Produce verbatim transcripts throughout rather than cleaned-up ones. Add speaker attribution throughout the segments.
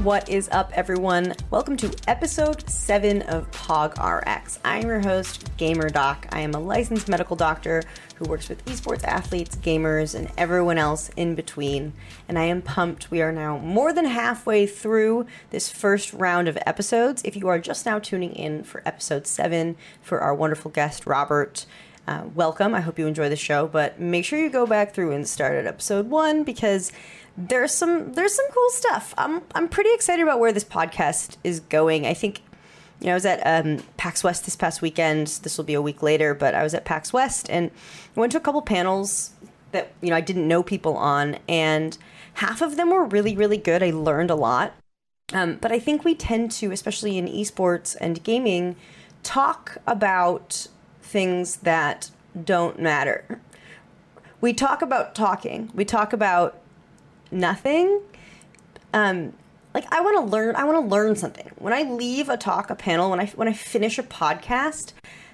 Speaker 1: What is up, everyone? Welcome to episode seven of PogRx. I'm your host, GamerDoc. I am a licensed medical doctor who works with esports athletes, gamers, and everyone else in between. And I am pumped. We are now more than halfway through this first round of episodes. If you are just now tuning in for episode seven for our wonderful guest, Robert, uh, welcome. I hope you enjoy the show, but make sure you go back through and start at episode one because There's some there's some cool stuff. I'm I'm pretty excited about where this podcast is going. I think, you know, I was at um, PAX West this past weekend. This will be a week later, but I was at PAX West and I went to a couple panels that, you know, I didn't know people on, and half of them were really, really good. I learned a lot. Um, but I think we tend to, especially in esports and gaming, talk about things that don't matter. We talk about talking. We talk about nothing. Um, like I want to learn, I want to learn something. When I leave a talk, a panel, when I, when I finish a podcast,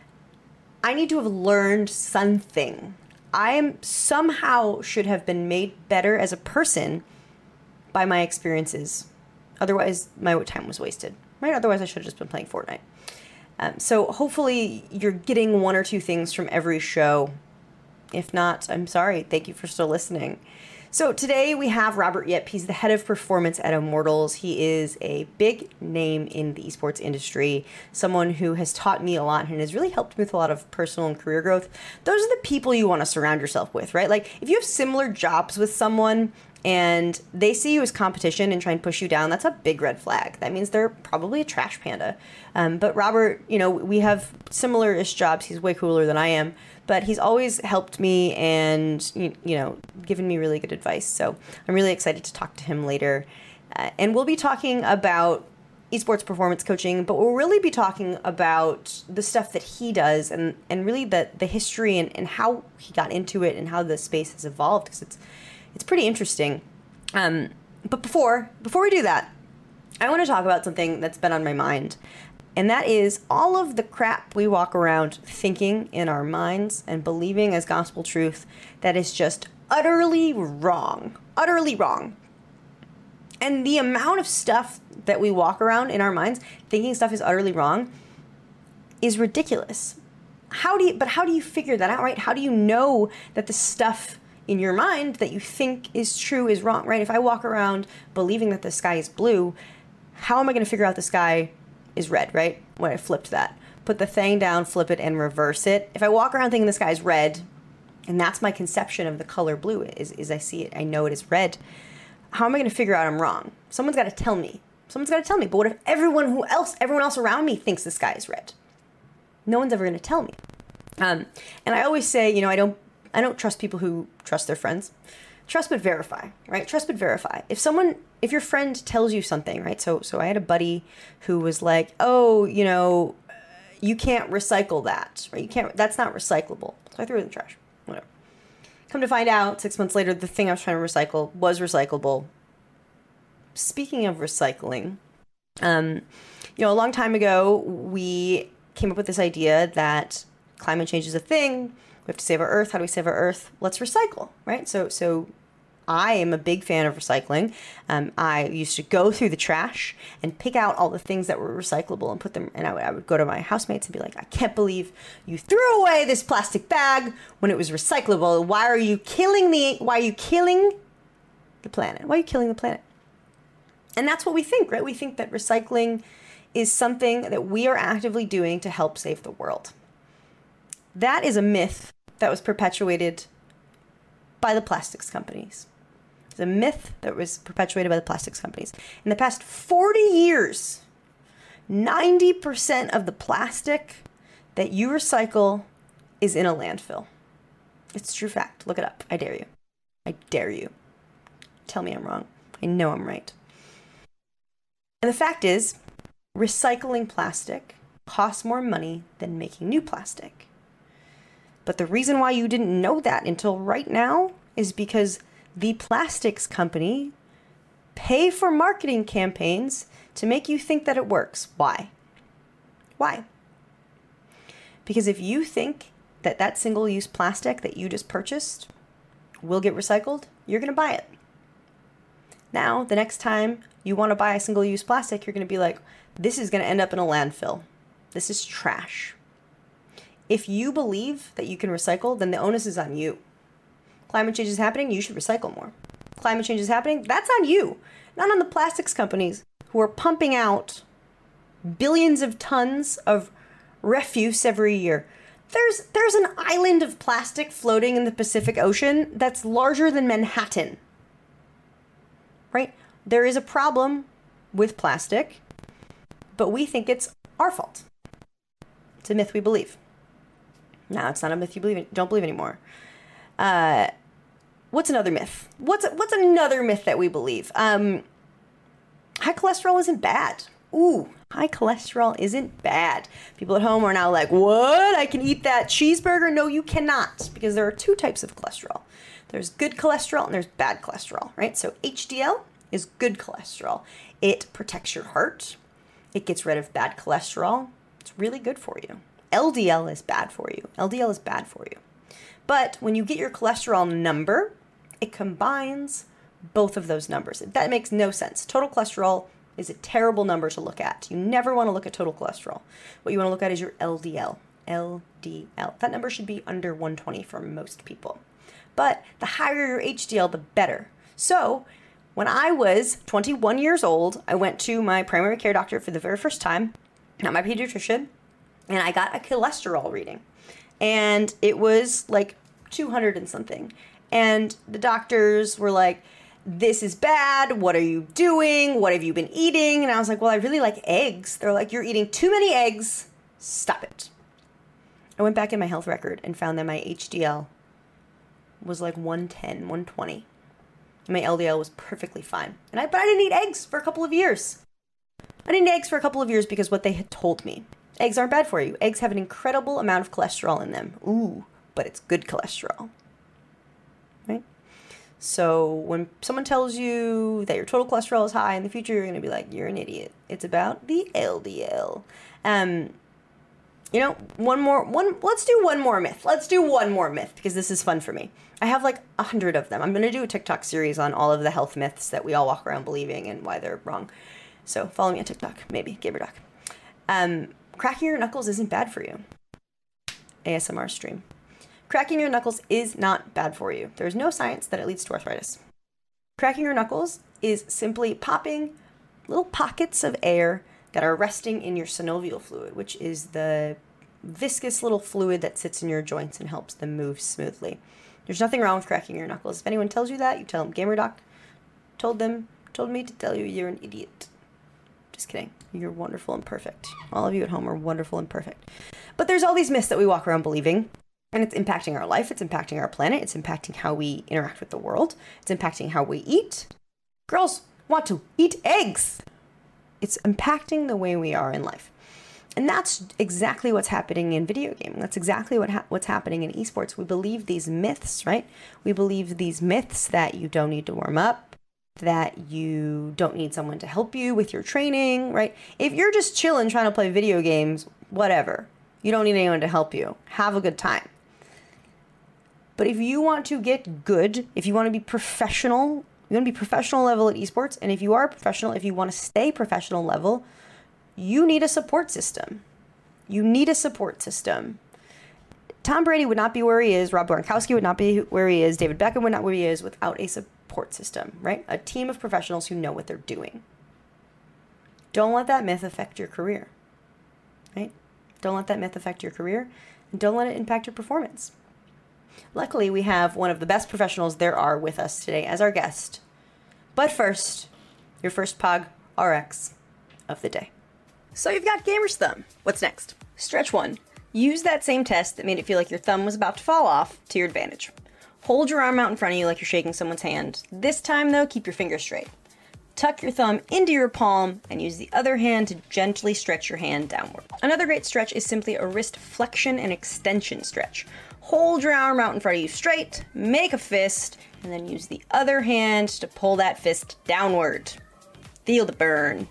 Speaker 1: I need to have learned something. I am somehow should have been made better as a person by my experiences. Otherwise, my time was wasted, right? Otherwise, I should have just been playing Fortnite. Um, so hopefully you're getting one or two things from every show. If not, I'm sorry. Thank you for still listening. So today we have Robert Yip. He's the head of performance at Immortals. He is a big name in the esports industry, someone who has taught me a lot and has really helped me with a lot of personal and career growth. Those are the people you want to surround yourself with, right? Like if you have similar jobs with someone and they see you as competition and try and push you down, that's a big red flag. That means they're probably a trash panda. Um, but Robert, you know, we have similar-ish jobs. He's way cooler than I am. But he's always helped me and, you know, given me really good advice. So I'm really excited to talk to him later. Uh, and we'll be talking about esports performance coaching, but we'll really be talking about the stuff that he does and, and really the, the history and, and how he got into it and how the space has evolved, because it's it's pretty interesting. Um, but before before we do that, I want to talk about something that's been on my mind. And that is all of the crap we walk around thinking in our minds and believing as gospel truth that is just utterly wrong. Utterly wrong. And the amount of stuff that we walk around in our minds thinking stuff is utterly wrong is ridiculous. How do you, but how do you figure that out, right? How do you know that the stuff in your mind that you think is true is wrong, right? If I walk around believing that the sky is blue, how am I going to figure out the sky is red, right? When I flipped that. Put the thing down, flip it, and reverse it. If I walk around thinking the sky is red, and that's my conception of the color blue, is, is I see it, I know it is red, how am I going to figure out I'm wrong? Someone's got to tell me. Someone's got to tell me. But what if everyone who else, everyone else around me thinks the sky is red? No one's ever going to tell me. Um, and I always say, you know, I don't, I don't trust people who trust their friends. Trust but verify, right? Trust but verify. If someone, if your friend tells you something, right? So, so I had a buddy who was like, "Oh, you know, you can't recycle that, right? You can't. That's not recyclable." So I threw it in the trash. Whatever. Come to find out, six months later, the thing I was trying to recycle was recyclable. Speaking of recycling, um, you know, a long time ago, we came up with this idea that climate change is a thing. We have to save our Earth. How do we save our Earth? Let's recycle, right? So, so. I am a big fan of recycling. Um, I used to go through the trash and pick out all the things that were recyclable and put them, and I would, I would go to my housemates and be like, "I can't believe you threw away this plastic bag when it was recyclable. Why are you killing the, why are you killing the planet? Why are you killing the planet?" And that's what we think, right? We think that recycling is something that we are actively doing to help save the world. That is a myth that was perpetuated by the plastics companies. It's a myth that was perpetuated by the plastics companies. In the past forty years, ninety percent of the plastic that you recycle is in a landfill. It's a true fact. Look it up. I dare you. I dare you. Tell me I'm wrong. I know I'm right. And the fact is, recycling plastic costs more money than making new plastic. But the reason why you didn't know that until right now is because the plastics company pay for marketing campaigns to make you think that it works. Why? Why? Because if you think that that single-use plastic that you just purchased will get recycled, you're going to buy it. Now, the next time You want to buy a single-use plastic, you're going to be like, this is going to end up in a landfill. This is trash. If you believe that you can recycle, then the onus is on you. Climate change is happening, you should recycle more. Climate change is happening, that's on you. Not on the plastics companies who are pumping out billions of tons of refuse every year. There's there's an island of plastic floating in the Pacific Ocean that's larger than Manhattan. Right? There is a problem with plastic, but we think it's our fault. It's a myth we believe. No, it's not a myth you believe in, don't believe anymore. Uh, what's another myth? What's what's another myth that we believe? Um, high cholesterol isn't bad. Ooh, high cholesterol isn't bad. People at home are now like, what? I can eat that cheeseburger? No, you cannot, because there are two types of cholesterol. There's good cholesterol and there's bad cholesterol, right? So H D L is good cholesterol. It protects your heart. It gets rid of bad cholesterol. It's really good for you. L D L is bad for you. L D L is bad for you. But when you get your cholesterol number, it combines both of those numbers. That makes no sense. Total cholesterol is a terrible number to look at. You never want to look at total cholesterol. What you want to look at is your L D L. L D L. That number should be under one twenty for most people. But the higher your H D L, the better. So when I was twenty-one years old, I went to my primary care doctor for the very first time, not my pediatrician, and I got a cholesterol reading. And it was like two hundred and something. And the doctors were like, this is bad. What are you doing? What have you been eating? And I was like, well, I really like eggs. They're like, you're eating too many eggs. Stop it. I went back in my health record and found that my H D L was like one ten, one twenty. And my L D L was perfectly fine. And I, but I didn't eat eggs for a couple of years. I didn't eat eggs for a couple of years because what they had told me. Eggs aren't bad for you. Eggs have an incredible amount of cholesterol in them. Ooh, but it's good cholesterol. Right? So when someone tells you that your total cholesterol is high in the future, you're going to be like, you're an idiot. It's about the L D L. Um, you know, one more, one, let's do one more myth. Let's do one more myth because this is fun for me. I have like a hundred of them. I'm going to do a TikTok series on all of the health myths that we all walk around believing and why they're wrong. So follow me on TikTok, maybe, GamerDoc. Um, cracking your knuckles isn't bad for you. A S M R stream. Cracking your knuckles is not bad for you. There's no science that it leads to arthritis. Cracking your knuckles is simply popping little pockets of air that are resting in your synovial fluid, which is the viscous little fluid that sits in your joints and helps them move smoothly. There's nothing wrong with cracking your knuckles. If anyone tells you that, you tell them GamerDoc told them, told me to tell you you're an idiot. Just kidding. You're wonderful and perfect. All of you at home are wonderful and perfect. But there's all these myths that we walk around believing. And it's impacting our life, it's impacting our planet, it's impacting how we interact with the world, it's impacting how we eat. Girls want to eat eggs. It's impacting the way we are in life. And that's exactly what's happening in video gaming. That's exactly what ha- what's happening in esports. We believe these myths, right? We believe these myths that you don't need to warm up, that you don't need someone to help you with your training, right? If you're just chilling trying to play video games, whatever. You don't need anyone to help you. Have a good time. But if you want to get good, if you want to be professional, you want to be professional level at esports, and if you are a professional, if you want to stay professional level, you need a support system. You need a support system. Tom Brady would not be where he is, Rob Gronkowski would not be where he is, David Beckham would not be where he is without a support system, right? A team of professionals who know what they're doing. Don't let that myth affect your career, right? Don't let that myth affect your career, and don't let it impact your performance. Luckily, we have one of the best professionals there are with us today as our guest. But first, your first Pog R X of the day. So you've got gamer's thumb. What's next? Stretch one. Use that same test that made it feel like your thumb was about to fall off to your advantage. Hold your arm out in front of you like you're shaking someone's hand. This time, though, keep your fingers straight. Tuck your thumb into your palm and use the other hand to gently stretch your hand downward. Another great stretch is simply a wrist flexion and extension stretch. Hold your arm out in front of you straight, make a fist, and then use the other hand to pull that fist downward. Feel the burn.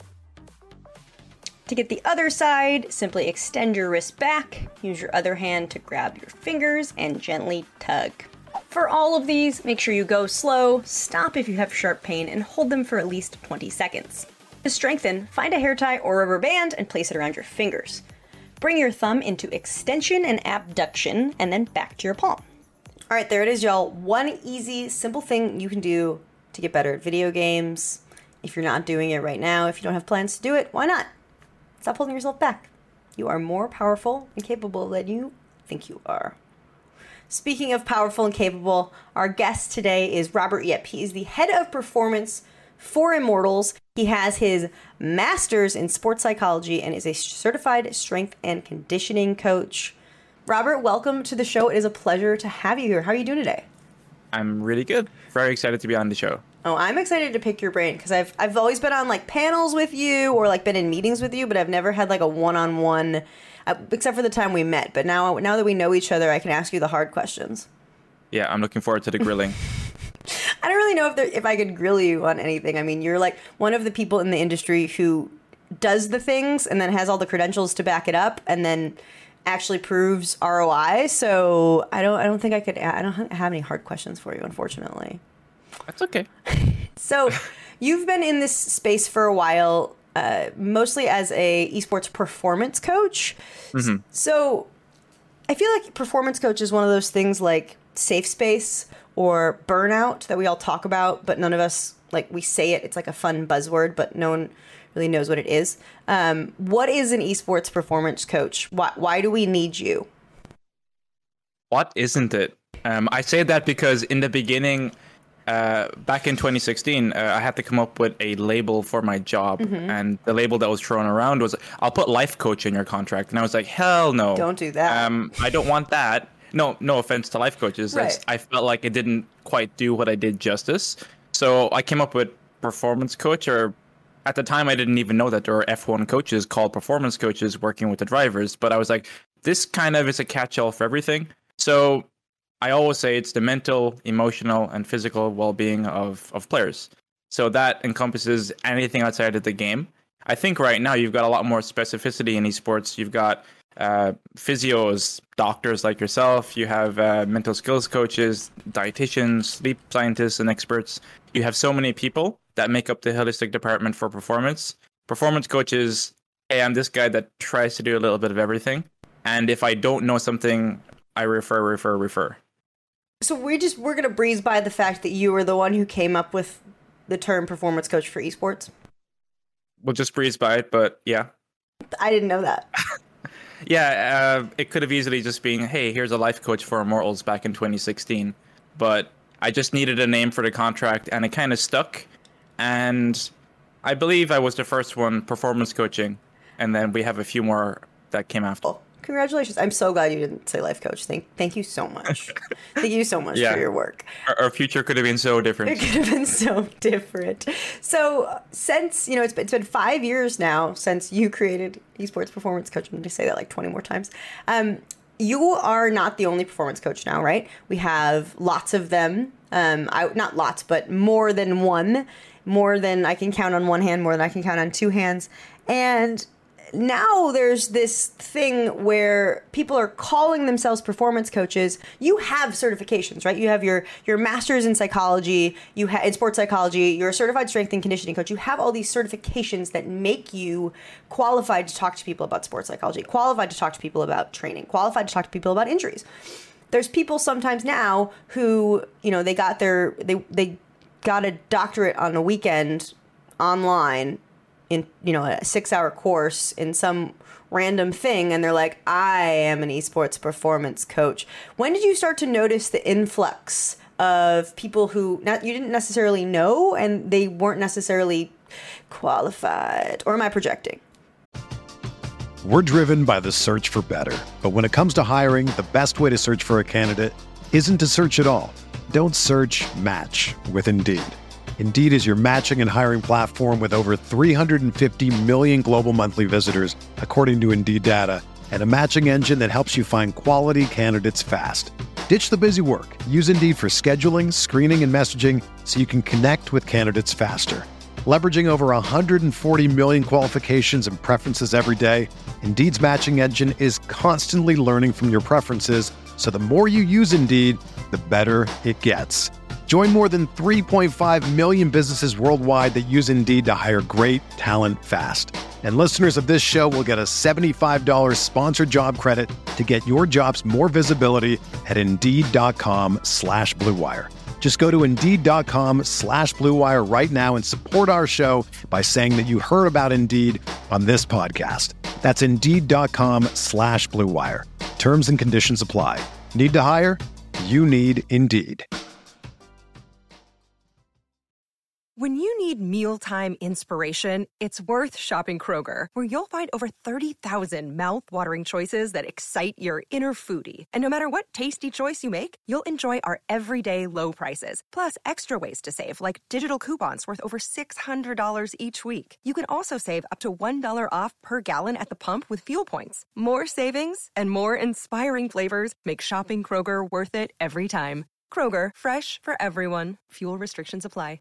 Speaker 1: To get the other side, simply extend your wrist back, use your other hand to grab your fingers, and gently tug. For all of these, make sure you go slow, stop if you have sharp pain, and hold them for at least twenty seconds. To strengthen, find a hair tie or rubber band and place it around your fingers. Bring your thumb into extension and abduction, and then back to your palm. All right, there it is, y'all. One easy, simple thing you can do to get better at video games. If you're not doing it right now, if you don't have plans to do it, why not? Stop holding yourself back. You are more powerful and capable than you think you are. Speaking of powerful and capable, our guest today is Robert Yip. He is the head of performance for Immortals. He has his master's in sports psychology and is a certified strength and conditioning coach. Robert, welcome to the show. It is a pleasure to have you here. How are you doing today?
Speaker 2: I'm really good. Very excited to be on the show.
Speaker 1: Oh, I'm excited to pick your brain because I've I've always been on like panels with you or like been in meetings with you, but I've never had like a one-on-one, uh, except for the time we met. But now now that we know each other, I can ask you the hard questions.
Speaker 2: Yeah, I'm looking forward to the grilling.
Speaker 1: I don't really know if there, if I could grill you on anything. I mean, you're like one of the people in the industry who does the things and then has all the credentials to back it up and then actually proves R O I. So I don't I don't think I could I don't have any hard questions for you, unfortunately.
Speaker 2: That's okay.
Speaker 1: So you've been in this space for a while, uh, mostly as a esports performance coach.
Speaker 2: Mm-hmm.
Speaker 1: So I feel like performance coach is one of those things like safe space or burnout that we all talk about, but none of us, like we say it, it's like a fun buzzword, but no one really knows what it is. Um, what is an esports performance coach? Why, why do we need you?
Speaker 2: What isn't it? Um, I say that because in the beginning, uh, back in twenty sixteen, uh, I had to come up with a label for my job. Mm-hmm. And the label that was thrown around was, I'll put life coach in your contract. And I was like, hell no.
Speaker 1: Don't do that.
Speaker 2: Um, I don't want that. No, no offense to life coaches.
Speaker 1: Right.
Speaker 2: I felt like it didn't quite do what I did justice. So I came up with performance coach, or at the time I didn't even know that there were F one coaches called performance coaches working with the drivers. But I was like, this kind of is a catch-all for everything. So I always say it's the mental, emotional, and physical well-being of, of players. So that encompasses anything outside of the game. I think right now you've got a lot more specificity in esports. You've got uh, physios, doctors like yourself. You have uh, mental skills coaches, dietitians, sleep scientists, and experts. You have so many people that make up the holistic department for performance. Performance coaches, hey, I'm this guy that tries to do a little bit of everything. And if I don't know something, I refer, refer, refer.
Speaker 1: So we just, we're going to breeze by the fact that you were the one who came up with the term performance coach for esports.
Speaker 2: We'll just breeze by it, but yeah.
Speaker 1: I didn't know that.
Speaker 2: yeah, uh, it could have easily just been, hey, here's a life coach for Immortals back in twenty sixteen. But I just needed a name for the contract, and it kind of stuck. And I believe I was the first one performance coaching, and then we have a few more that came after.
Speaker 1: Oh, congratulations. I'm so glad you didn't say life coach. Thank thank you so much. Thank you so much
Speaker 2: yeah.
Speaker 1: for your work.
Speaker 2: Our, our future could have been so different.
Speaker 1: It could have been so different. So since, you know, it's been, it's been five years now since you created esports performance coach. I'm going to say that like twenty more times. Um, you are not the only performance coach now, right? We have lots of them. Um, I, not lots, but more than one. More than I can count on one hand, more than I can count on two hands. And now there's this thing where people are calling themselves performance coaches. You have certifications, right? You have your your master's in psychology, you have in sports psychology, you're a certified strength and conditioning coach. You have all these certifications that make you qualified to talk to people about sports psychology, qualified to talk to people about training, qualified to talk to people about injuries. There's people sometimes now who, you know, they got their they they got a doctorate on a weekend online in, you know, a six hour course in some random thing. And they're like, I am an esports performance coach. When did you start to notice the influx of people who not, you didn't necessarily know and they weren't necessarily qualified? Or am I projecting?
Speaker 3: We're driven by the search for better. But when it comes to hiring, the best way to search for a candidate isn't to search at all. Don't search, match with Indeed. Indeed is your matching and hiring platform with over three hundred fifty million global monthly visitors, according to Indeed data, and a matching engine that helps you find quality candidates fast. Ditch the busy work. Use Indeed for scheduling, screening, and messaging so you can connect with candidates faster. Leveraging over one hundred forty million qualifications and preferences every day, Indeed's matching engine is constantly learning from your preferences So the more you use Indeed, the better it gets. Join more than three point five million businesses worldwide that use Indeed to hire great talent fast. And listeners of this show will get a seventy-five dollars sponsored job credit to get your jobs more visibility at Indeed.com slash Blue Wire. Just go to Indeed.com slash Blue Wire right now and support our show by saying that you heard about Indeed on this podcast. That's Indeed.com slash Blue Wire. Terms and conditions apply. Need to hire? You need Indeed.
Speaker 4: When you need mealtime inspiration, it's worth shopping Kroger, where you'll find over thirty thousand mouth-watering choices that excite your inner foodie. And no matter what tasty choice you make, you'll enjoy our everyday low prices, plus extra ways to save, like digital coupons worth over six hundred dollars each week. You can also save up to one dollar off per gallon at the pump with fuel points. More savings and more inspiring flavors make shopping Kroger worth it every time. Kroger, fresh for everyone. Fuel restrictions apply.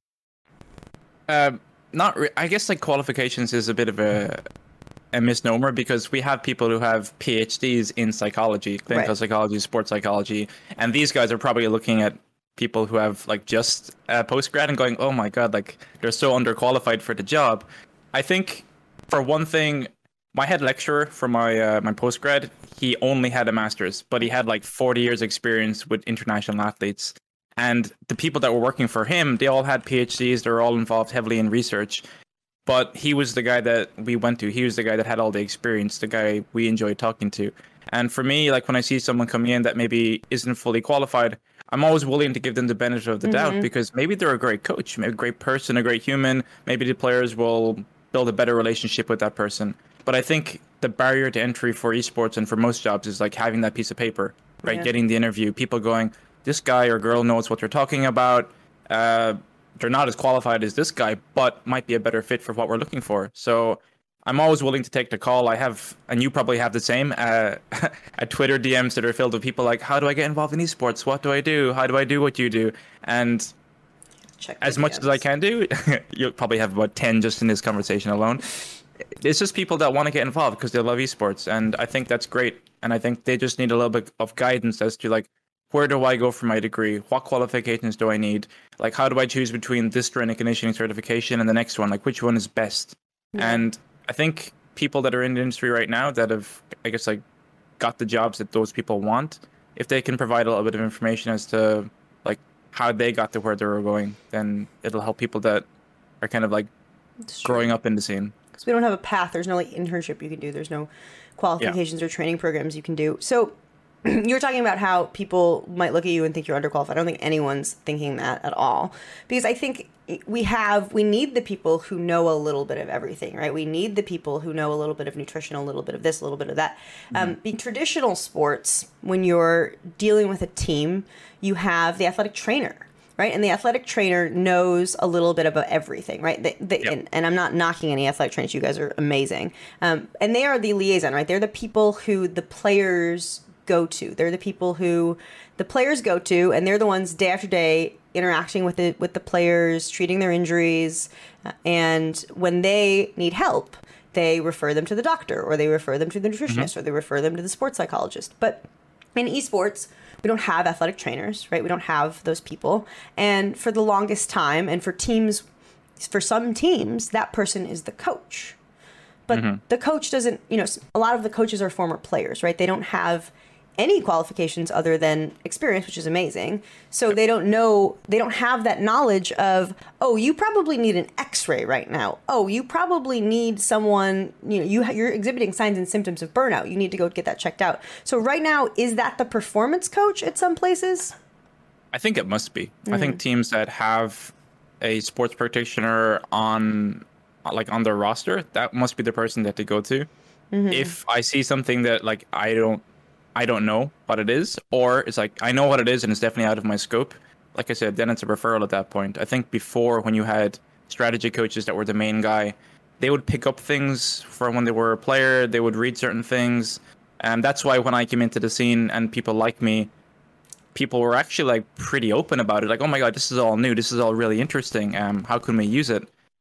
Speaker 2: Uh, not, re- I guess like qualifications is a bit of a a misnomer, because we have people who have P H Ds in psychology, clinical
Speaker 1: Right.
Speaker 2: psychology, sports psychology, and these guys are probably looking at people who have like just uh, postgrad and going, oh my god, like they're so underqualified for the job. I think for one thing, my head lecturer for my uh, my postgrad, he only had a master's, but he had like forty years experience with international athletes. And the people that were working for him, they all had P H Ds. They were all involved heavily in research. But he was the guy that we went to. He was the guy that had all the experience, the guy we enjoyed talking to. And for me, like when I see someone coming in that maybe isn't fully qualified, I'm always willing to give them the benefit of the
Speaker 1: Mm-hmm.
Speaker 2: doubt, because maybe they're a great coach, maybe a great person, a great human. Maybe the players will build a better relationship with that person. But I think the barrier to entry for esports and for most jobs is like having that piece of paper, right?
Speaker 1: Yeah.
Speaker 2: Getting the interview, people going, this guy or girl knows what they're talking about. Uh, they're not as qualified as this guy, but might be a better fit for what we're looking for. So I'm always willing to take the call. I have, and you probably have the same, uh, at Twitter D Ms that are filled with people like, how do I get involved in esports? What do I do? How do I do what you do? And
Speaker 1: Check
Speaker 2: as
Speaker 1: the
Speaker 2: much
Speaker 1: D Ms.
Speaker 2: as I can do, you'll probably have about ten just in this conversation alone. It's just people that want to get involved because they love esports. And I think that's great. And I think they just need a little bit of guidance as to like, where do I go for my degree? What qualifications do I need? Like, how do I choose between this strength and conditioning certification and the next one? Like, which one is best?
Speaker 1: Yeah.
Speaker 2: And I think people that are in the industry right now that have, I guess, like, got the jobs that those people want, if they can provide a little bit of information as to, like, how they got to where they were going, then it'll help people that are kind of, like,
Speaker 1: It's true.
Speaker 2: growing up in the scene.
Speaker 1: Because we don't have a path. There's no like internship you can do. There's no qualifications or training programs you can do. So you were talking about how people might look at you and think you're underqualified. I don't think anyone's thinking that at all, because I think we have we need the people who know a little bit of everything, right? We need the people who know a little bit of nutrition, a little bit of this, a little bit of that. Mm-hmm. Um, in traditional sports, when you're dealing with a team, you have the athletic trainer. Right. And the athletic trainer knows a little bit about everything. Right. They, they,
Speaker 2: Yep.
Speaker 1: and, and I'm not knocking any athletic trainers. You guys are amazing. Um, and they are the liaison. Right. They're the people who the players go to. They're the people who the players go to. And they're the ones day after day interacting with the, with the players, treating their injuries. Uh, and when they need help, they refer them to the doctor, or they refer them to the nutritionist, mm-hmm. or they refer them to the sports psychologist. But in esports, we don't have athletic trainers, right? We don't have those people. And for the longest time, and for teams, for some teams, that person is the coach. But mm-hmm. the coach doesn't, you know, a lot of the coaches are former players, right? They don't have any qualifications other than experience, which is amazing. So they don't know, they don't have that knowledge of, oh, you probably need an x-ray right now. Oh, you probably need someone, you know, you, you're exhibiting signs and symptoms of burnout. You need to go get that checked out. So right now, is that the performance coach at some places?
Speaker 2: I think it must be. Mm-hmm. I think teams that have a sports practitioner on, like on their roster, that must be the person that they go to. Mm-hmm. If I see something that like I don't, I don't know what it is, or it's like, I know what it is and it's definitely out of my scope. Like I said, then it's a referral at that point. I think before, when you had strategy coaches that were the main guy, they would pick up things from when they were a player, they would read certain things. And that's why when I came into the scene and people like me, people were actually like pretty open about it. Like, oh my God, this is all new. This is all really interesting. Um, how can we use it?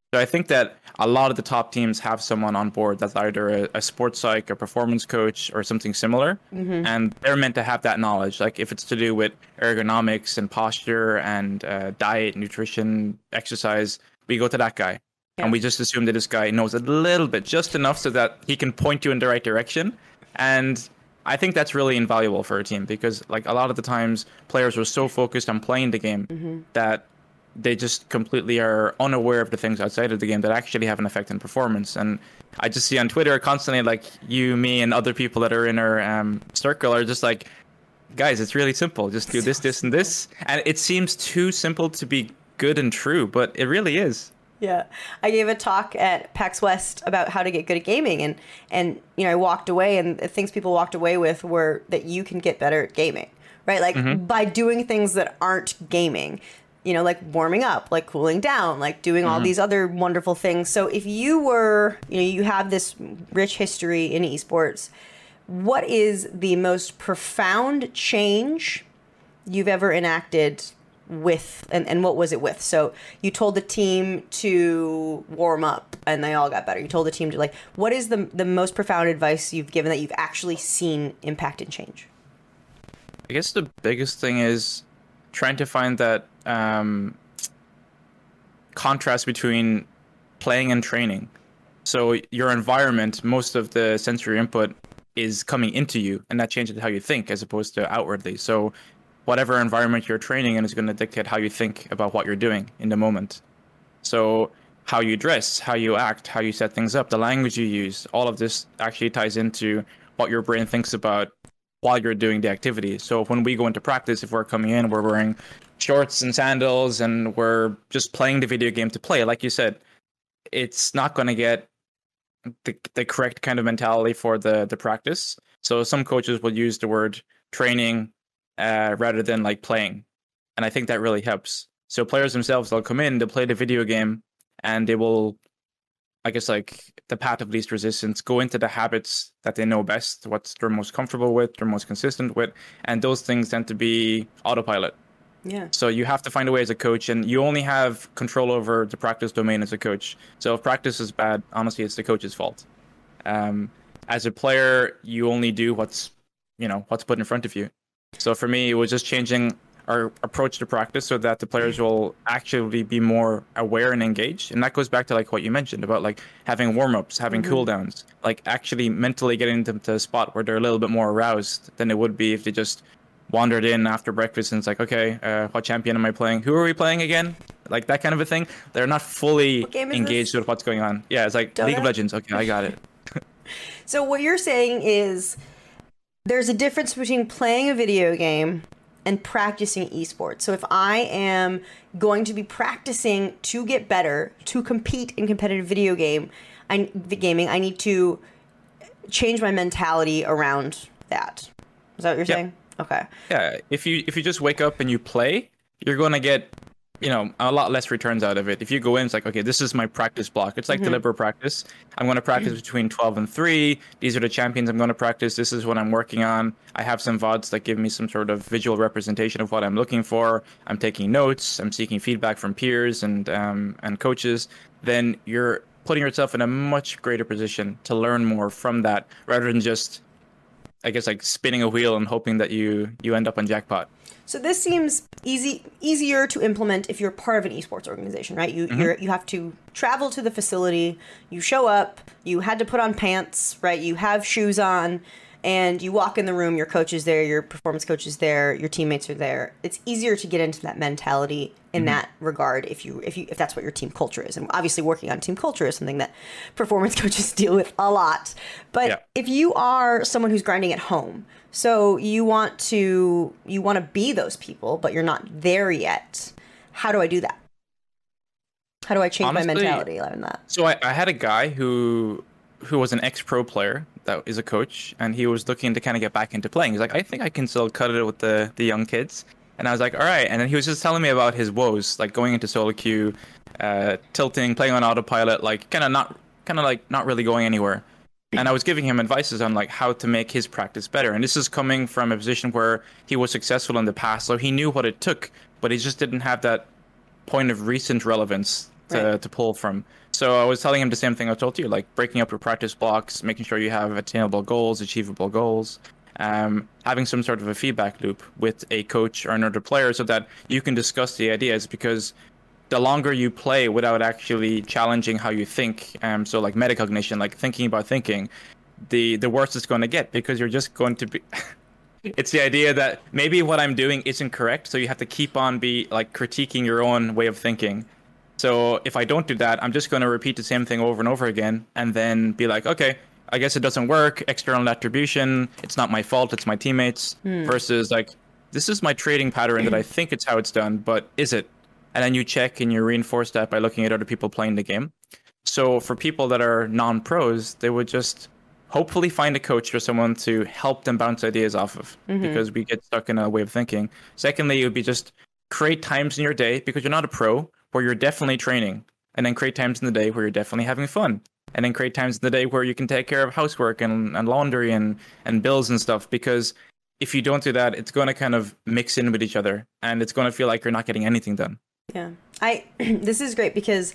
Speaker 2: So I think that a lot of the top teams have someone on board that's either a, a sports psych, a performance coach, or something similar, mm-hmm. and they're meant to have that knowledge. Like if it's to do with ergonomics and posture and uh, diet, nutrition, exercise, we go to that guy, yeah. and we just assume that this guy knows a little bit, just enough, so that he can point you in the right direction. And I think that's really invaluable for a team because, like, a lot of the times players are so focused on playing the game mm-hmm. that they just completely are unaware of the things outside of the game that actually have an effect on performance. And I just see on Twitter constantly, like, you, me, and other people that are in our um, circle are just like, guys, it's really simple. Just do this, this, and this. And it seems too simple to be good and true, but it really is.
Speaker 1: Yeah. I gave a talk at PAX West about how to get good at gaming. And, and you know, I walked away, and the things people walked away with were that you can get better at gaming, right? Like, mm-hmm. by doing things that aren't gaming. You know, like warming up, like cooling down, like doing all mm-hmm. these other wonderful things. So if you were, you know, you have this rich history in esports, what is the most profound change you've ever enacted with, and, and what was it with? So you told the team to warm up and they all got better. You told the team to, like, what is the the most profound advice you've given that you've actually seen impact and change?
Speaker 2: I guess the biggest thing is trying to find that um, contrast between playing and training. So your environment, most of the sensory input is coming into you, and that changes how you think as opposed to outwardly. So whatever environment you're training in is going to dictate how you think about what you're doing in the moment. So how you dress, how you act, how you set things up, the language you use, all of this actually ties into what your brain thinks about while you're doing the activity. So when we go into practice, if we're coming in, we're wearing shorts and sandals and we're just playing the video game to play, like you said, it's not going to get the, the correct kind of mentality for the, the practice. So some coaches will use the word training uh, rather than like playing. And I think that really helps. So players themselves, they'll come in, they'll play the video game, and they will, I guess, like the path of least resistance, go into the habits that they know best, what they're most comfortable with, they're most consistent with, and those things tend to be autopilot.
Speaker 1: Yeah.
Speaker 2: So you have to find a way as a coach, and you only have control over the practice domain as a coach. So if practice is bad, honestly, it's the coach's fault. Um, as a player, you only do what's, you know, what's put in front of you. So for me, it was just changing our approach to practice so that the players will actually be more aware and engaged. And that goes back to like what you mentioned about like having warm-ups, having mm-hmm. cooldowns, like actually mentally getting them to a spot where they're a little bit more aroused than it would be if they just wandered in after breakfast and it's like, okay, uh, what champion am I playing? Who are we playing again? Like that kind of a thing. They're not fully engaged with what's going on. Yeah, it's like Dota? League of Legends. Okay, I got it.
Speaker 1: So what you're saying is there's a difference between playing a video game and practicing esports. So if I am going to be practicing to get better, to compete in competitive video game, I, the gaming, I need to change my mentality around that. Is that what you're yep. saying? Okay.
Speaker 2: Yeah. If you if you just wake up and you play, you're going to get, you know, a lot less returns out of it. If you go in, it's like, okay, this is my practice block. It's like mm-hmm. deliberate practice. I'm going to practice between twelve and three. These are the champions I'm going to practice. This is what I'm working on. I have some V O Ds that give me some sort of visual representation of what I'm looking for. I'm taking notes. I'm seeking feedback from peers and um, and coaches. Then you're putting yourself in a much greater position to learn more from that rather than just, I guess, like spinning a wheel and hoping that you you end up on jackpot.
Speaker 1: So this seems easy easier to implement if you're part of an esports organization, right? You mm-hmm. you're, you have to travel to the facility, you show up, you had to put on pants, right? You have shoes on, and you walk in the room, your coach is there, your performance coach is there, your teammates are there. It's easier to get into that mentality in mm-hmm. that regard if you if you if that's what your team culture is. And obviously working on team culture is something that performance coaches deal with a lot. But yeah. if you are someone who's grinding at home, so you want to you want to be those people, but you're not there yet. How do I do that? How do I change Honestly, my mentality in that?
Speaker 2: So I, I had a guy who who was an ex-pro player that is a coach, and he was looking to kind of get back into playing. He's like, I think I can still cut it with the, the young kids. And I was like, all right. And then he was just telling me about his woes, like going into solo queue, uh, tilting, playing on autopilot, like kind of not kind of like not really going anywhere. And I was giving him advices on like how to make his practice better. And this is coming from a position where he was successful in the past, so he knew what it took, but he just didn't have that point of recent relevance to,
Speaker 1: Right.
Speaker 2: to pull from. So I was telling him the same thing I told you, like breaking up your practice blocks, making sure you have attainable goals, achievable goals, um, having some sort of a feedback loop with a coach or another player so that you can discuss the ideas, because the longer you play without actually challenging how you think, um, so like metacognition, like thinking about thinking, the, the worse it's going to get, because you're just going to be... It's the idea that maybe what I'm doing isn't correct, so you have to keep on be like critiquing your own way of thinking. So if I don't do that, I'm just going to repeat the same thing over and over again, and then be like, okay, I guess it doesn't work. External attribution. It's not my fault. It's my teammates. Hmm. Versus like, this is my trading pattern that I think it's how it's done, but is it? And then you check and you reinforce that by looking at other people playing the game. So for people that are non-pros, they would just hopefully find a coach or someone to help them bounce ideas off of, mm-hmm. because we get stuck in a way of thinking. Secondly, it would be just create times in your day, because you're not a pro, where you're definitely training, and then create times in the day where you're definitely having fun, and then create times in the day where you can take care of housework and, and laundry and, and bills and stuff. Because if you don't do that, it's going to kind of mix in with each other, and it's going to feel like you're not getting anything done.
Speaker 1: Yeah, I this is great because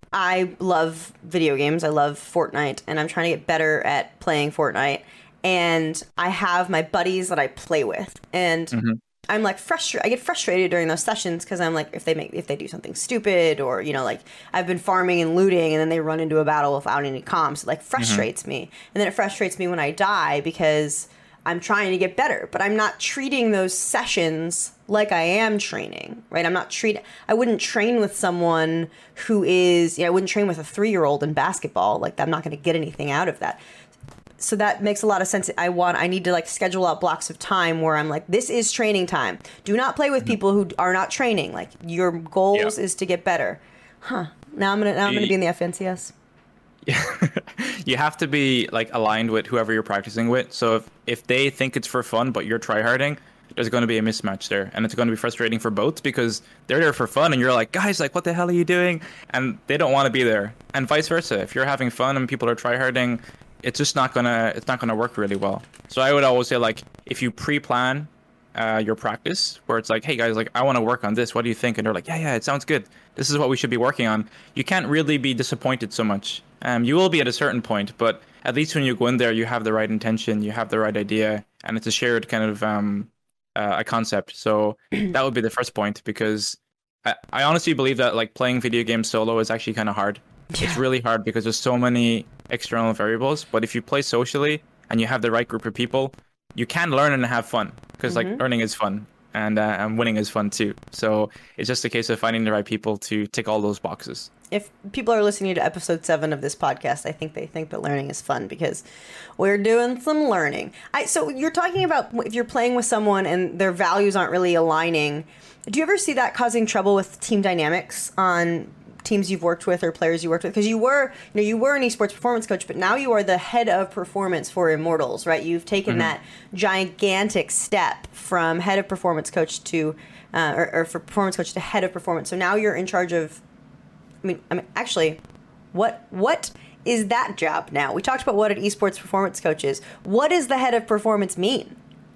Speaker 1: I love video games. I love Fortnite, and I'm trying to get better at playing Fortnite. And I have my buddies that I play with, and mm-hmm. I'm like frustrated. I get frustrated during those sessions because I'm like, if they make if they do something stupid, or you know, like I've been farming and looting, and then they run into a battle without any comms. It like frustrates mm-hmm. me, and then it frustrates me when I die because I'm trying to get better, but I'm not treating those sessions like I am training, right? I'm not treat. I wouldn't train with someone who is, you know, I wouldn't train with a three-year-old in basketball. Like, I'm not going to get anything out of that. So that makes a lot of sense. I want, I need to like schedule out blocks of time where I'm like, this is training time. Do not play with people who are not training. Like, your goals yeah. is to get better. Huh. Now I'm gonna, now I'm gonna be in the F N C S.
Speaker 2: Yeah, you have to be like aligned with whoever you're practicing with. So if, if they think it's for fun, but you're tryharding, there's going to be a mismatch there, and it's going to be frustrating for both because they're there for fun, and you're like, guys, like, what the hell are you doing? And they don't want to be there, and vice versa. If you're having fun and people are tryharding, it's just not gonna, it's not gonna work really well. So I would always say, like, if you pre-plan uh, your practice, where it's like, hey guys, like, I want to work on this. What do you think? And they're like, yeah, yeah, it sounds good. This is what we should be working on. You can't really be disappointed so much. Um, you will be at a certain point, but at least when you go in there, you have the right intention, you have the right idea, and it's a shared kind of um, uh, a concept. So that would be the first point, because I, I honestly believe that like playing video games solo is actually kind of hard. Yeah. It's really hard because there's so many external variables. But if you play socially and you have the right group of people, you can learn and have fun, because mm-hmm. like learning is fun, and uh, and winning is fun too. So it's just a case of finding the right people to tick all those boxes.
Speaker 1: If people are listening to episode seven of this podcast, I think they think that learning is fun because we're doing some learning. I, so you're talking about if you're playing with someone and their values aren't really aligning. Do you ever see that causing trouble with team dynamics on teams you've worked with or players you worked with? Because you were, you know, you were an esports performance coach, but now you are the head of performance for Immortals, right? You've taken mm-hmm. that gigantic step from head of performance coach to, uh, or, or for performance coach to head of performance. So now you're in charge of. I mean, I mean, actually, what what is that job now? We talked about what an esports performance coach is. What does the head of performance mean?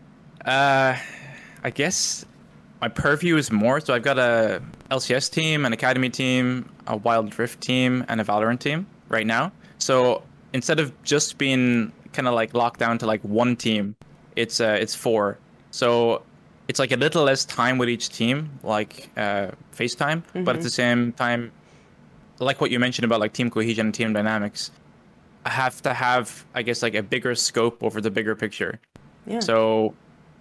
Speaker 2: Uh, I guess my purview is more. So I've got a L C S team, an academy team, a Wild Rift team, and a Valorant team right now. So instead of just being kind of like locked down to like one team, it's uh, it's four. So it's like a little less time with each team, like uh, FaceTime, mm-hmm. but at the same time, like what you mentioned about like team cohesion and team dynamics, I have to have, I guess, like a bigger scope over the bigger picture. Yeah. So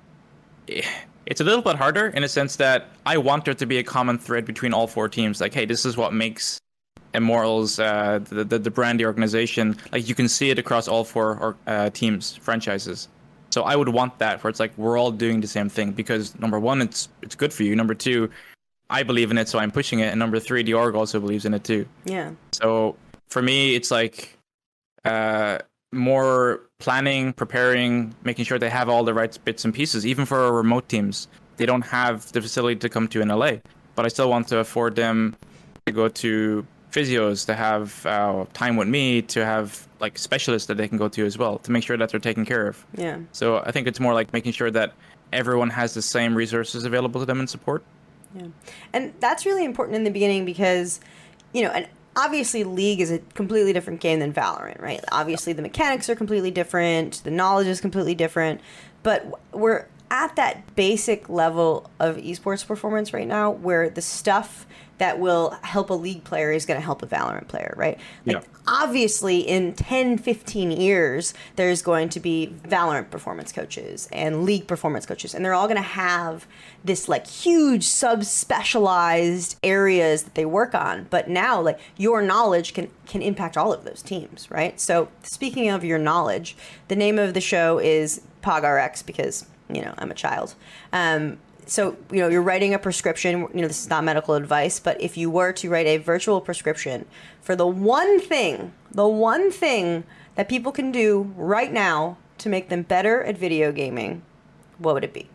Speaker 2: it's a little bit harder in a sense that I want there to be a common thread between all four teams. Like, hey, this is what makes Immortals uh, the, the the brand, the organization. Like, you can see it across all four or, uh, teams, franchises. So I would want that, where it's like we're all doing the same thing, because number one, it's it's good for you. Number two, I believe in it, so I'm pushing it. And number three, the org also believes in it too.
Speaker 1: Yeah.
Speaker 2: So for me, it's like uh, more planning, preparing, making sure they have all the right bits and pieces. Even for our remote teams, they don't have the facility to come to in L A, but I still want to afford them to go to physios, to have uh, time with me, to have like specialists that they can go to as well, to make sure that they're taken care of.
Speaker 1: Yeah.
Speaker 2: So I think it's more like making sure that everyone has the same resources available to them in support.
Speaker 1: Yeah. And that's really important in the beginning, because you know, and obviously League is a completely different game than Valorant, right? Obviously the mechanics are completely different, the knowledge is completely different, but we're at that basic level of esports performance right now where the stuff that will help a League player is going to help a Valorant player, right? Like,
Speaker 2: yeah.
Speaker 1: Obviously, in ten, fifteen years, there's going to be Valorant performance coaches and League performance coaches, and they're all going to have this, like, huge sub-specialized areas that they work on. But now, like, your knowledge can, can impact all of those teams, right? So, speaking of your knowledge, the name of the show is PogRx because, you know, I'm a child. Um, So, you know, you're writing a prescription, you know, this is not medical advice, but if you were to write a virtual prescription for the one thing, the one thing that people can do right now to make them better at video gaming, what would it be?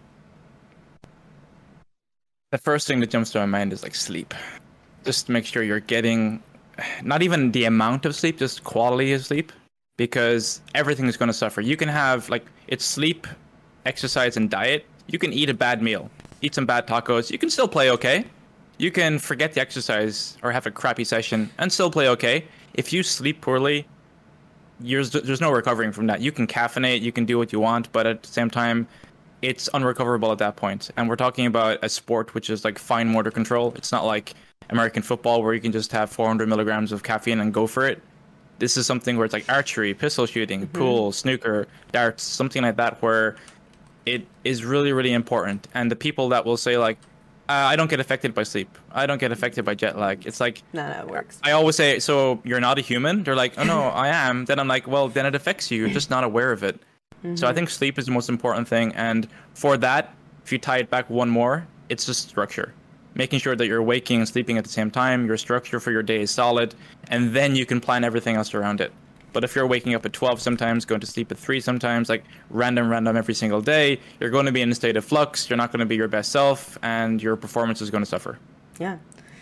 Speaker 2: The first thing that jumps to my mind is like sleep. Just make sure you're getting not even the amount of sleep, just quality of sleep, because everything is going to suffer. You can have like it's sleep, exercise, and diet. You can eat a bad meal, eat some bad tacos. You can still play okay. You can forget the exercise or have a crappy session and still play okay. If you sleep poorly, you're, there's no recovering from that. You can caffeinate, you can do what you want, but at the same time, it's unrecoverable at that point. And we're talking about a sport which is like fine motor control. It's not like American football where you can just have four hundred milligrams of caffeine and go for it. This is something where it's like archery, pistol shooting, mm-hmm. pool, snooker, darts, something like that where it is really, really important. And the people that will say like, uh, I don't get affected by sleep. I don't get affected by jet lag. It's like,
Speaker 1: no, no, it works.
Speaker 2: I always say, so you're not a human? They're like, oh no, I am. Then I'm like, well, then it affects you. You're just not aware of it. Mm-hmm. So I think sleep is the most important thing. And for that, if you tie it back one more, it's just structure. Making sure that you're waking and sleeping at the same time, your structure for your day is solid, and then you can plan everything else around it. But if you're waking up at twelve sometimes, going to sleep at three sometimes, like random, random every single day, you're going to be in a state of flux. You're not going to be your best self, and your performance is going to suffer.
Speaker 1: Yeah.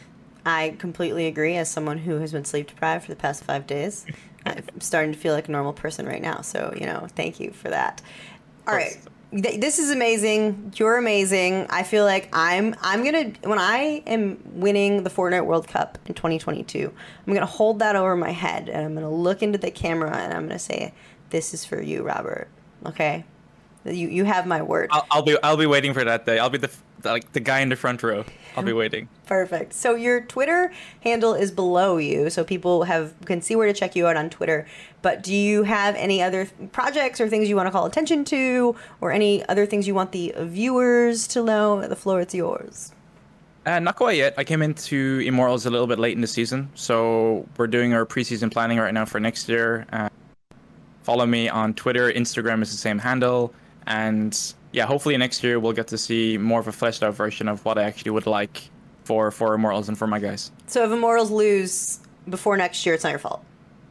Speaker 1: I completely agree. As someone who has been sleep deprived for the past five days, I'm starting to feel like a normal person right now. So, you know, thank you for that. All right. This is amazing. You're amazing. I feel like I'm I'm going to, when I am winning the Fortnite World Cup in twenty twenty-two, I'm going to hold that over my head and I'm going to look into the camera and I'm going to say, this is for you, Robert. Okay? You you have my word.
Speaker 2: I'll, I'll be I'll be waiting for that day. I'll be the like the guy in the front row. I'll be waiting.
Speaker 1: Perfect. So your Twitter handle is below you, so people have can see where to check you out on Twitter. But do you have any other projects or things you want to call attention to, or any other things you want the viewers to know? The floor is yours.
Speaker 2: Uh, not quite yet. I came into Immortals a little bit late in the season, so we're doing our preseason planning right now for next year. Uh, follow me on Twitter. Instagram is the same handle. And yeah, hopefully next year we'll get to see more of a fleshed out version of what I actually would like for, for Immortals and for my guys.
Speaker 1: So if Immortals lose before next year, it's not your fault?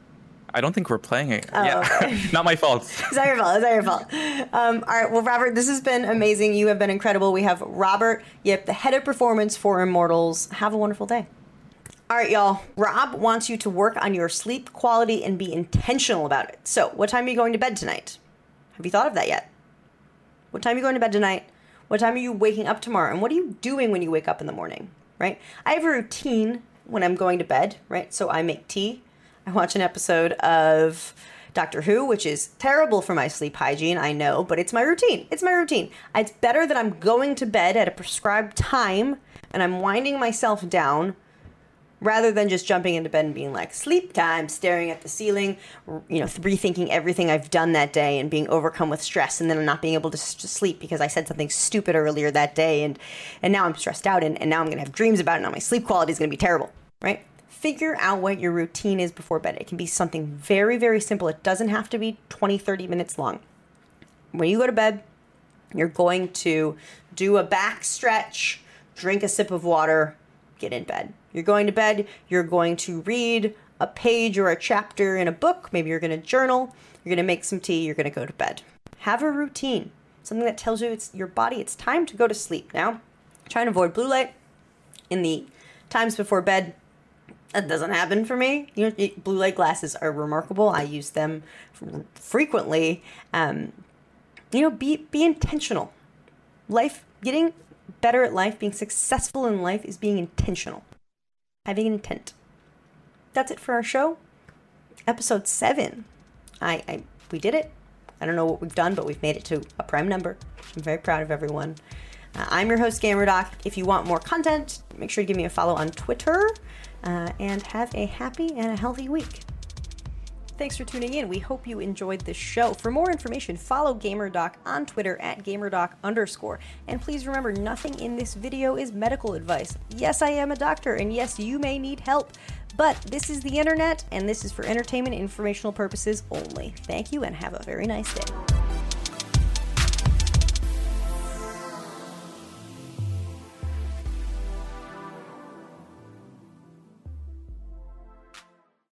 Speaker 2: I don't think we're playing it.
Speaker 1: Oh,
Speaker 2: yeah,
Speaker 1: okay.
Speaker 2: Not my fault.
Speaker 1: It's not your fault. It's not your fault. Um, all right. Well, Robert, this has been amazing. You have been incredible. We have Robert Yip, the head of performance for Immortals. Have a wonderful day. All right, y'all. Rob wants you to work on your sleep quality and be intentional about it. So what time are you going to bed tonight? Have you thought of that yet? What time are you going to bed tonight? What time are you waking up tomorrow? And what are you doing when you wake up in the morning, right? I have a routine when I'm going to bed, right? So I make tea. I watch an episode of Doctor Who, which is terrible for my sleep hygiene, I know, but it's my routine. It's my routine. It's better that I'm going to bed at a prescribed time and I'm winding myself down rather than just jumping into bed and being like, sleep time, staring at the ceiling, you know, rethinking everything I've done that day and being overcome with stress and then I'm not being able to, s- to sleep because I said something stupid earlier that day and, and now I'm stressed out and, and now I'm going to have dreams about it and now my sleep quality is going to be terrible, right? Figure out what your routine is before bed. It can be something very, very simple. It doesn't have to be twenty, thirty minutes long. When you go to bed, you're going to do a back stretch, drink a sip of water, get in bed. You're going to bed, you're going to read a page or a chapter in a book. Maybe you're going to journal. You're going to make some tea. You're going to go to bed. Have a routine, something that tells you it's your body, it's time to go to sleep. Now, try and avoid blue light in the times before bed. That doesn't happen for me. You know, blue light glasses are remarkable. I use them frequently. Um, you know, be be intentional. Life, getting better at life, being successful in life is being intentional. Having an intent. that's it for our show. Episode seven. I, I we did it. I don't know what we've done, but we've made it to a prime number. I'm very proud of everyone. Uh, I'm your host, GamerDoc. If you want more content, make sure to give me a follow on Twitter, uh, and have a happy and a healthy week. Thanks for tuning in. We hope you enjoyed this show. For more information, follow GamerDoc on Twitter at GamerDoc underscore. And please remember, nothing in this video is medical advice. Yes, I am a doctor, and yes, you may need help. But this is the internet, and this is for entertainment and informational purposes only. Thank you, and have a very nice day.